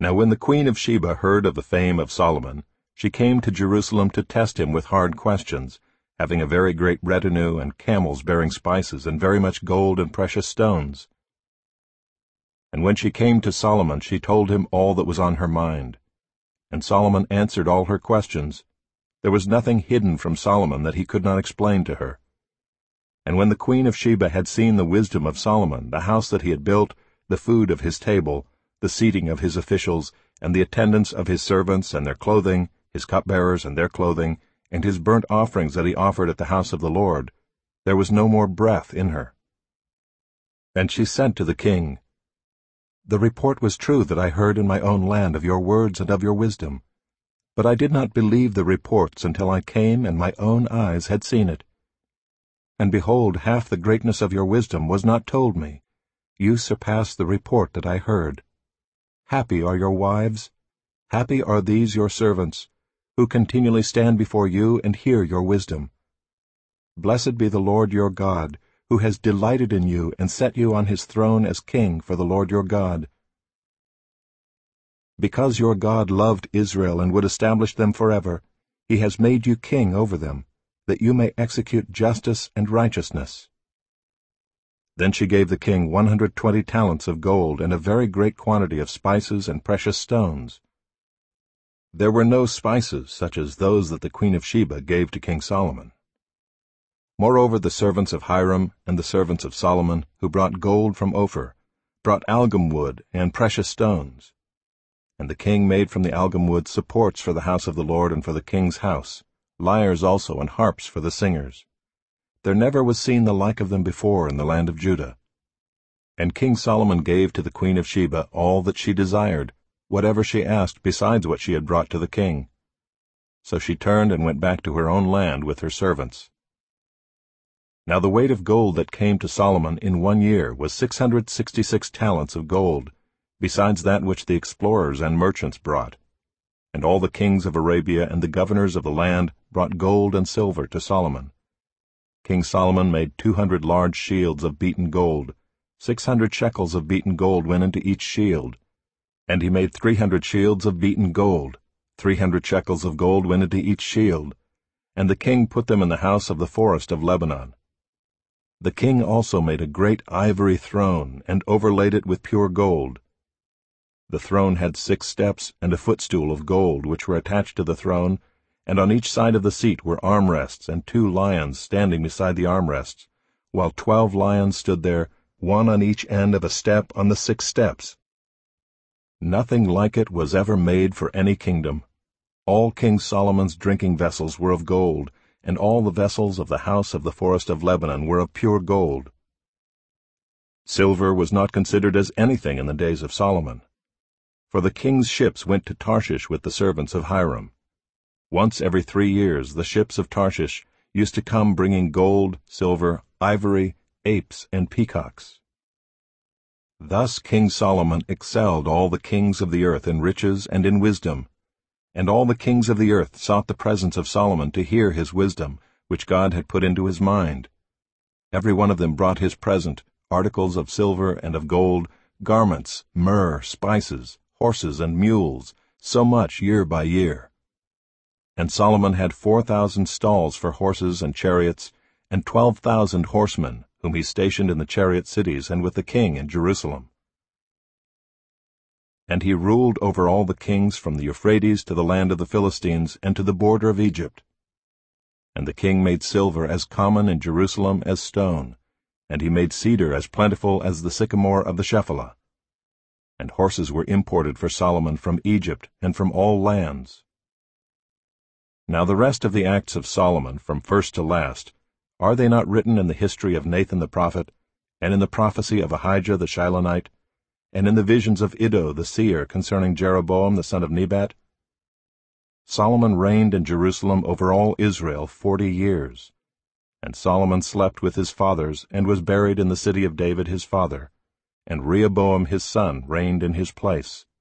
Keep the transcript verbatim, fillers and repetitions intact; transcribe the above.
Now when the queen of Sheba heard of the fame of Solomon, she came to Jerusalem to test him with hard questions, having a very great retinue, and camels bearing spices, and very much gold and precious stones. And when she came to Solomon, she told him all that was on her mind. And Solomon answered all her questions. There was nothing hidden from Solomon that he could not explain to her. And when the queen of Sheba had seen the wisdom of Solomon, the house that he had built, the food of his table, the seating of his officials, and the attendance of his servants and their clothing, his cupbearers and their clothing, and his burnt offerings that he offered at the house of the Lord, there was no more breath in her. And she said to the king, The report was true that I heard in my own land of your words and of your wisdom. But I did not believe the reports until I came and my own eyes had seen it. And behold, half the greatness of your wisdom was not told me. You surpass the report that I heard. Happy are your wives, happy are these your servants, who continually stand before you and hear your wisdom. Blessed be the Lord your God, who has delighted in you and set you on his throne as king for the Lord your God. Because your God loved Israel and would establish them forever, he has made you king over them, that you may execute justice and righteousness. Then she gave the king one hundred twenty talents of gold and a very great quantity of spices and precious stones. There were no spices such as those that the queen of Sheba gave to King Solomon. Moreover, the servants of Hiram and the servants of Solomon, who brought gold from Ophir, brought algum wood and precious stones. And the king made from the algum wood supports for the house of the Lord and for the king's house, lyres also and harps for the singers. There never was seen the like of them before in the land of Judah. And King Solomon gave to the queen of Sheba all that she desired, whatever she asked besides what she had brought to the king. So she turned and went back to her own land with her servants. Now the weight of gold that came to Solomon in one year was six hundred sixty-six talents of gold, besides that which the explorers and merchants brought. And all the kings of Arabia and the governors of the land brought gold and silver to Solomon. King Solomon made two hundred large shields of beaten gold. Six hundred shekels of beaten gold went into each shield. And he made three hundred shields of beaten gold. Three hundred shekels of gold went into each shield. And the king put them in the house of the forest of Lebanon. The king also made a great ivory throne, and overlaid it with pure gold. The throne had six steps and a footstool of gold, which were attached to the throne, and on each side of the seat were armrests, and two lions standing beside the armrests, while twelve lions stood there, one on each end of a step on the six steps. Nothing like it was ever made for any kingdom. All King Solomon's drinking vessels were of gold, and all the vessels of the house of the forest of Lebanon were of pure gold. Silver was not considered as anything in the days of Solomon. For the king's ships went to Tarshish with the servants of Hiram. Once every three years the ships of Tarshish used to come bringing gold, silver, ivory, apes, and peacocks. Thus King Solomon excelled all the kings of the earth in riches and in wisdom. And all the kings of the earth sought the presence of Solomon to hear his wisdom, which God had put into his mind. Every one of them brought his present, articles of silver and of gold, garments, myrrh, spices, horses, and mules, so much year by year. And Solomon had four thousand stalls for horses and chariots, and twelve thousand horsemen, whom he stationed in the chariot cities and with the king in Jerusalem. And he ruled over all the kings from the Euphrates to the land of the Philistines and to the border of Egypt. And the king made silver as common in Jerusalem as stone, and he made cedar as plentiful as the sycamore of the Shephelah. And horses were imported for Solomon from Egypt and from all lands. Now the rest of the acts of Solomon, from first to last, are they not written in the history of Nathan the prophet, and in the prophecy of Ahijah the Shilonite, and in the visions of Iddo the seer concerning Jeroboam the son of Nebat? Solomon reigned in Jerusalem over all Israel forty years. And Solomon slept with his fathers, and was buried in the city of David his father, and Rehoboam his son reigned in his place.